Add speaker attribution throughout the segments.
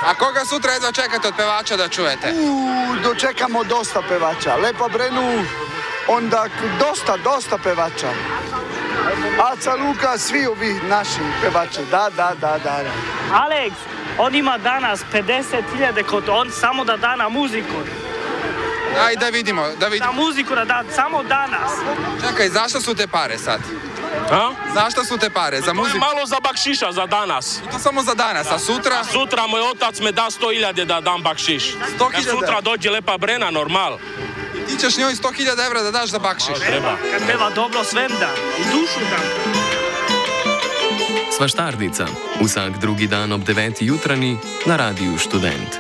Speaker 1: A koga sutra jedva čekate od pevača da čujete?
Speaker 2: Dočekamo dosta pevača. Lepa Brenu, onda dosta pevača. Aca Luka, svi ovi naši pevači. Da.
Speaker 3: Alex, on ima danas 50.000 kod on samo da da na muziku.
Speaker 1: Aj, da vidimo.
Speaker 3: Na muziku da da, samo danas.
Speaker 1: Čekaj, zašto su te pare sad?
Speaker 4: A?
Speaker 1: Zašto su te pare? Za muziku?
Speaker 4: Malo za bakšiša za danas.
Speaker 1: I to samo za danas, a sutra?
Speaker 4: A sutra moj otac me da 100.000 da dam bakšiš.
Speaker 1: 100.000?
Speaker 4: Kad sutra dođe Lepa Brena, normal.
Speaker 1: Ti ćeš njoj 100.000 evra da daš za bakšiš.
Speaker 4: Treba.
Speaker 3: Kad peva dobro svem da. I dušu da.
Speaker 5: Svaštarnica. Vsak drugi dan ob 9. jutranji na Radiu Študent.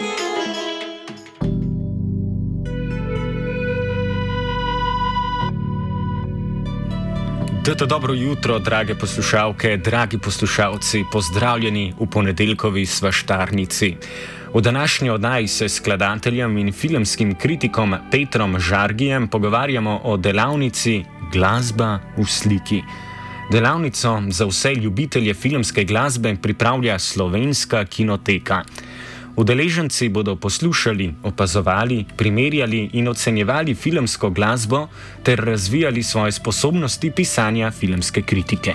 Speaker 6: Dobro jutro, drage poslušalke, dragi poslušalci, pozdravljeni v ponedeljkovi Svaštarnici. V današnji oddaji se s skladateljem in filmskim kritikom Petrom Žargijem pogovarjamo o delavnici Glasba v sliki. Delavnico za vse ljubitelje filmske glasbe pripravlja Slovenska kinoteka. Udeleženci bodo poslušali, opazovali, primerjali in ocenjevali filmsko glasbo ter razvijali svoje sposobnosti pisanja filmske kritike.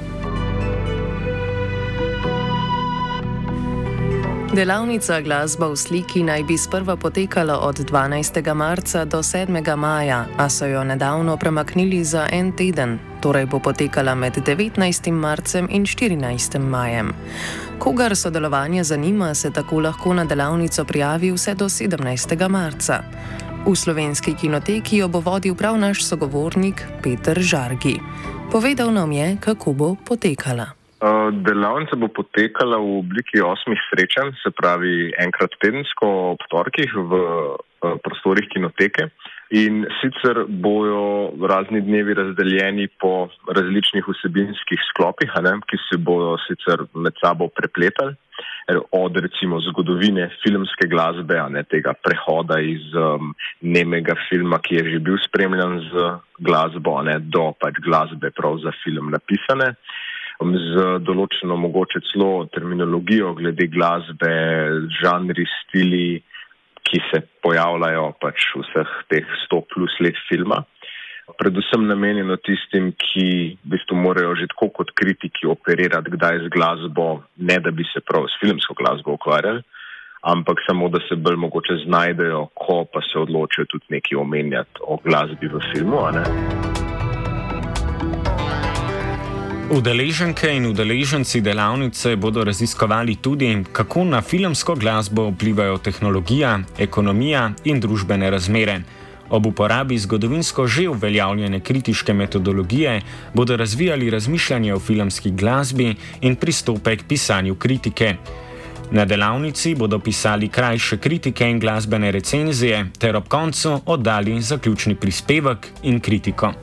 Speaker 7: Delavnica Glasba v sliki naj bi sprva potekala od 12. marca do 7. maja, a so jo nedavno premaknili za en teden, torej bo potekala med 19. marcem in 14. majem. Kogar sodelovanje zanima, se tako lahko na delavnico prijavi vse do 17. marca. V Slovenski kinoteki jo bo vodil prav naš sogovornik Peter Žargi. Povedal nam je, kako bo potekala.
Speaker 8: Delavnica bo potekala v obliki 8 srečanj, se pravi enkrat tedensko ob torkih v prostorih kinoteke. In sicer bojo razni dnevi razdeljeni po različnih vsebinskih sklopih, ki se bodo sicer med sabo prepletali, od recimo zgodovine filmske glasbe, tega prehoda iz nemega filma, ki je že bil spremljan z glasbo, do pač glasbe prav za film napisane, z določeno mogoče celo terminologijo glede glasbe, žanri, stili, ki se pojavljajo pač vseh teh 100 plus let filma. Predvsem namenjeno tistim, ki v bistvu morajo že tako kot kritiki operirati kdaj z glasbo, ne da bi se prav s filmsko glasbo ukvarjali, ampak samo da se bolj mogoče znajdejo, ko pa se odločijo tudi nekaj omenjati o glasbi v filmu,
Speaker 6: Udeleženke in udeleženci delavnice bodo raziskovali tudi, kako na filmsko glasbo vplivajo tehnologija, ekonomija in družbene razmere. Ob uporabi zgodovinsko že uveljavljene kritiške metodologije bodo razvijali razmišljanje o filmski glasbi in pristope k pisanju kritike. Na delavnici bodo pisali krajše kritike in glasbene recenzije ter ob koncu oddali zaključni prispevek in kritiko.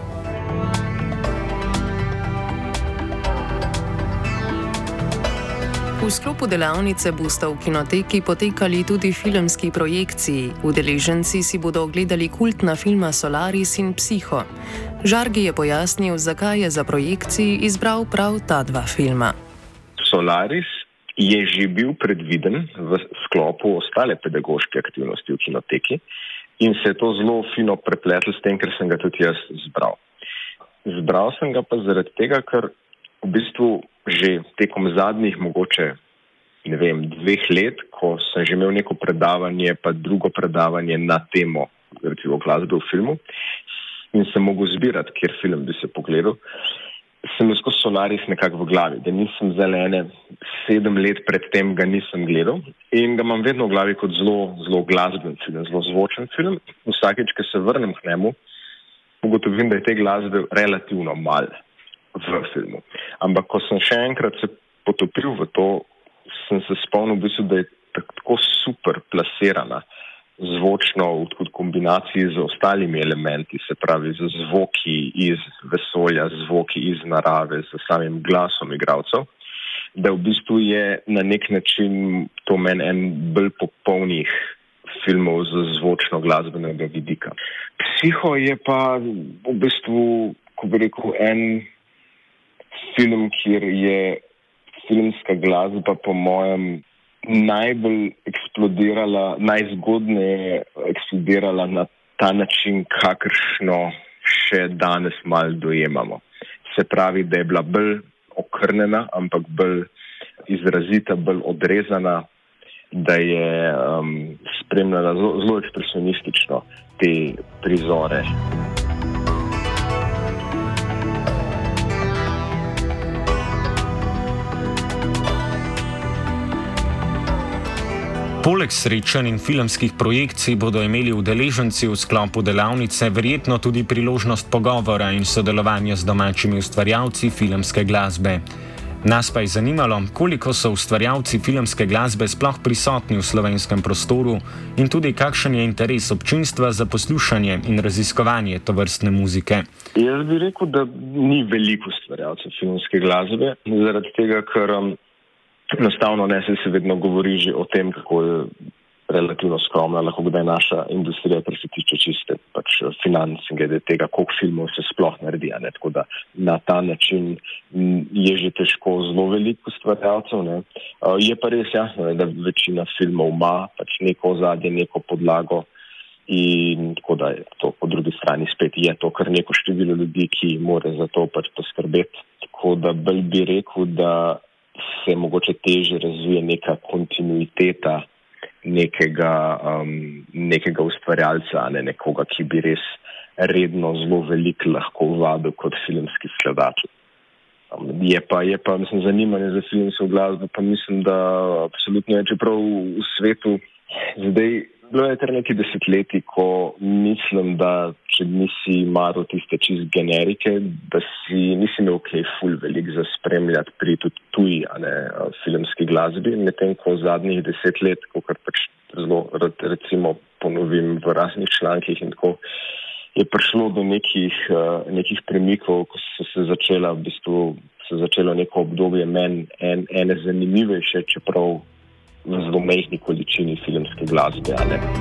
Speaker 7: V sklopu delavnice bosta v kinoteki potekali tudi filmski projekciji. Udeleženci si bodo ogledali kultna filma Solaris in Psiho. Žargi je pojasnil, zakaj je za projekciji izbral prav ta dva filma.
Speaker 8: Solaris je že bil predviden v sklopu ostale pedagoške aktivnosti v kinoteki in se je to zelo fino prepletlo s tem, ker sem ga tudi jaz izbral. Izbral sem ga pa zaradi tega, ker v bistvu že tekom zadnjih mogoče, 2 let, ko sem že imel neko predavanje, pa drugo predavanje na temo, recimo glasbe v filmu, in sem mogel zbirati, kjer film bi se pogledal, sem skozi Solaris nekako v glavi, da nisem zelene 7 let predtem ga nisem gledal in ga imam vedno v glavi kot zelo glasben film, zelo zvočen film. Vsakeč, ko se vrnem k njemu, ugotovim, da je te glasbe relativno malo v filmu. Ampak, ko sem še enkrat se potopil v to, sem se spomnil v bistvu, da je tako super plasirana zvočno v kombinaciji z ostalimi elementi, se pravi z zvoki iz vesolja, zvoki iz narave, z samim glasom igralcev, da v bistvu je na nek način to meni en bolj popolnih filmov z zvočno glasbenega vidika. Psiho je pa v bistvu, ko bi rekel, en film, kjer je filmska glasba po mojem najzgodneje eksplodirala na ta način, kakršno še danes malo dojemamo. Se pravi, da je bila bolj okrnjena, ampak bolj izrazita, bolj odrezana, da je spremljala zelo ekspresionistično te prizore.
Speaker 6: Poleg srečanj in filmskih projekcij bodo imeli udeleženci v sklopu delavnice verjetno tudi priložnost pogovora in sodelovanja z domačimi ustvarjalci filmske glasbe. Nas pa je zanimalo, koliko so ustvarjalci filmske glasbe sploh prisotni v slovenskem prostoru in tudi kakšen je interes občinstva za poslušanje in raziskovanje tovrstne muzike.
Speaker 8: Jaz bi rekel, da ni veliko ustvarjalcev filmske glasbe, zaradi tega, ker enostavno se vedno govori že o tem, kako je relativno skromna, lahko da je naša industrija, kar se tiče čiste financ in glede tega, koliko filmov se sploh naredi. Tako da na ta način je že težko zelo veliko ustvarjalcev. Je pa res jasno, da večina filmov ima neko ozadje, neko podlago in tako da je to po drugi strani spet je to kar neko število ljudi, ki mora za to poskrbeti. Tako da bolj bi rekel, da se mogoče teže razvije neka kontinuiteta nekega ustvarjalca, nekoga, ki bi res redno zelo veliko lahko vabil kot filmski skladatelj. Je pa mislim, zanimanje za filmsko glasbo, pa mislim, da absolutno je, čeprav v svetu zdaj bilo je kar nekaj desetletij, ko mislim, da če nisi maral tiste čist generike, da si nisi imel kaj ful veliko za spremljati pri tudi tuji filmski glasbi, medtem ko v zadnjih 10 let, kar zelo recimo ponovim v raznih člankih in tako, je prišlo do nekih premikov, ko se začelo neko obdobje ene zanimivejše, čeprav v zelo majhni količini filmske glasbe.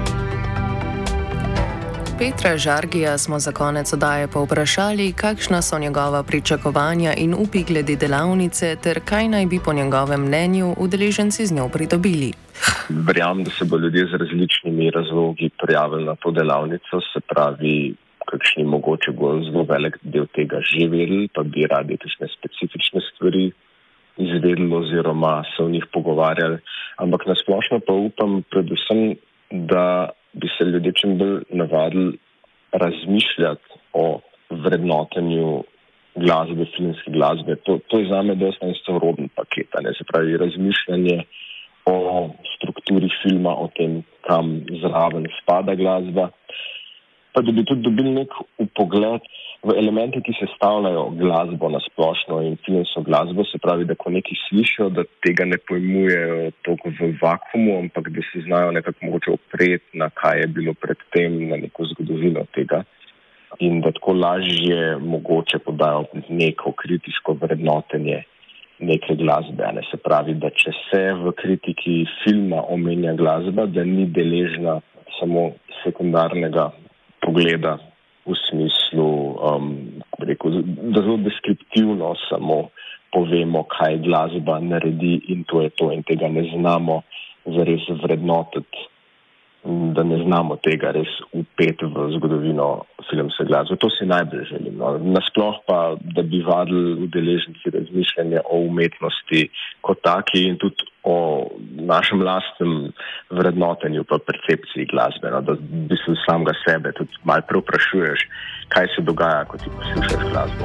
Speaker 7: Petra Žargija smo za konec oddaje povprašali, kakšna so njegova pričakovanja in upi glede delavnice ter kaj naj bi po njegovem mnenju udeleženci z njo pridobili.
Speaker 8: Verjamem, da se bo ljudje z različnimi razlogi prijavili na to delavnico, se pravi, kakšni mogoče bo zelo velik del tega že vedeli, pa bi radi kakšne specifične stvari izvedeli oziroma se o njih pogovarjali. Ampak nasplošno pa upam predvsem, da bi se ljudje čim bolj navadili razmišljati o vrednotenju glasbe, filmske glasbe. To je zame dosta sorodni paket, se pravi razmišljanje o strukturi filma, o tem, kam zraven spada glasba, pa da bi tudi dobili nek vpogled v elemente, ki sestavljajo glasbo na splošno in filmsko glasbo, se pravi, da ko nekaj slišijo, da tega ne pojmujejo toliko v vakumu, ampak da se znajo nekako mogoče opreti na kaj je bilo predtem, na neko zgodovino tega in da tako lažje mogoče podajo neko kritiško vrednotenje neke glasbe. Se pravi, da če se v kritiki filma omenja glasba, da ni deležna samo sekundarnega pogleda v smislu, da zelo deskriptivno samo povemo, kaj glasba naredi in to je to in tega ne znamo zares vrednotiti, da ne znamo tega res upeti v zgodovino filmske glasbe. To si najbolj želim. Nasploh pa, da bi vadili udeleženci razmišljanja o umetnosti kot taki in tudi o našem lastnem vrednotenju pa percepciji glasbe, da bi se samega sebe tudi malo preoprašuješ, kaj se dogaja, ko ti poslušaš glasbo.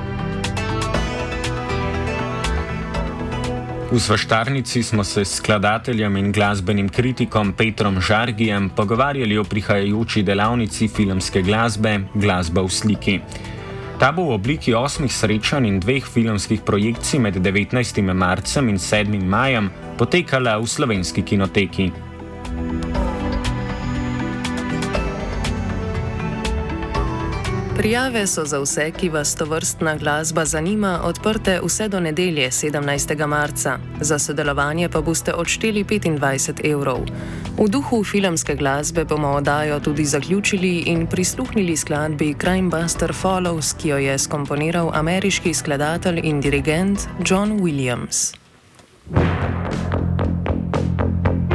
Speaker 6: V Svaštarnici smo se s skladateljem in glasbenim kritikom Petrom Žargijem pogovarjali o prihajajoči delavnici filmske glasbe Glasba v sliki. Ta bo v obliki 8 srečanj in 2 filmskih projekcij med 19. marcem in 7. majem potekala v Slovenski kinoteki.
Speaker 7: Prijave so za vse, ki vas tovrstna glasba zanima, odprte vse do nedelje 17. marca. Za sodelovanje pa boste odšteli 25 €. V duhu filmske glasbe bomo oddajo tudi zaključili in prisluhnili skladbi Crime Buster Follows, ki jo je skomponiral ameriški skladatelj in dirigent John Williams.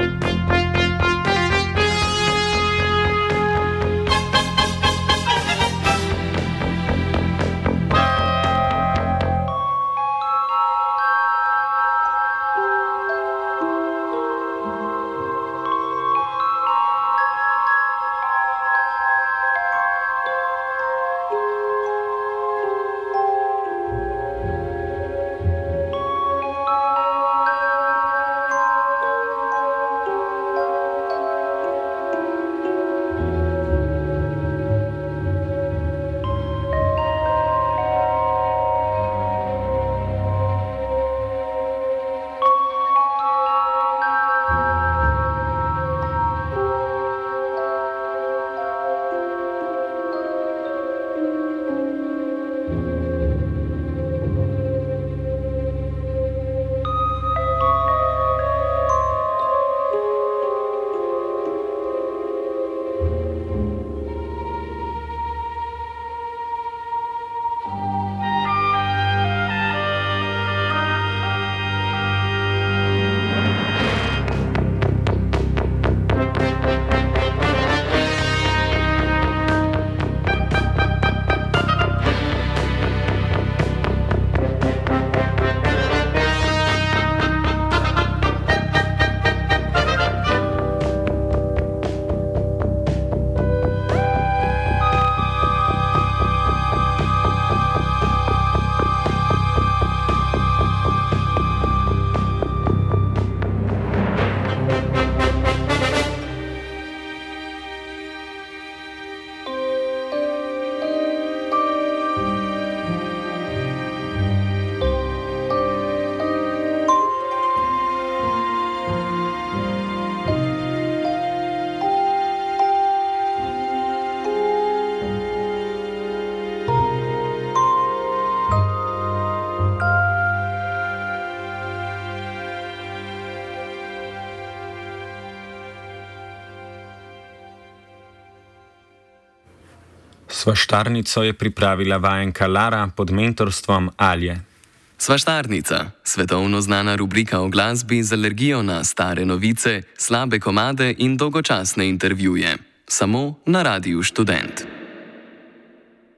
Speaker 6: Svaštarnico je pripravila vajenka Lara pod mentorstvom Alje.
Speaker 5: Svaštarnica, svetovno znana rubrika o glasbi z alergijo na stare novice, slabe komade in dolgočasne intervjuje. Samo na Radiu Študent.